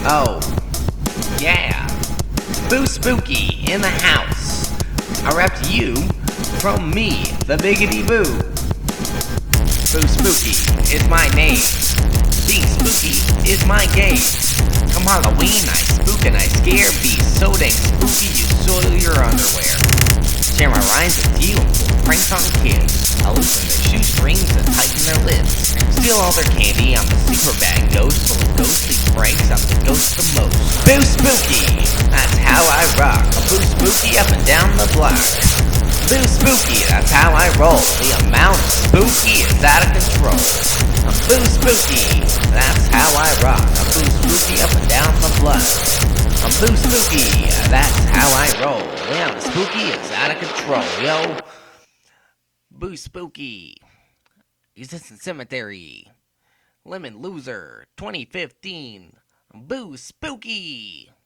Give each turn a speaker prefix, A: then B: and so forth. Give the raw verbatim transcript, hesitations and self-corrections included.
A: Oh, yeah. Boo Spooky in the house. I rap to you from me, the Biggity Boo. Boo Spooky is my name. Being spooky is my game. Come Halloween, I spook and I scare. Be so dang spooky you soil your underwear. Share my rhymes with you and pull pranks on kids. I loosen their shoestrings and tighten their lids. Steal all their candy, I'm the super bad ghost. Full of ghostly pranks, I'm the ghost the most. Boo Spooky, that's how I rock. A Boo Spooky up and down the block. Boo Spooky, that's how I roll. The amount of spooky is out of control. I'm Boo Spooky, that's how I rock. I'm Boo Spooky up and down the block. I'm Boo Spooky, that's how I roll. Yeah, the spooky is out of control, yo. Boo Spooky. Existence Cemetery. Lemon Loser, twenty fifteen. Boo Spooky.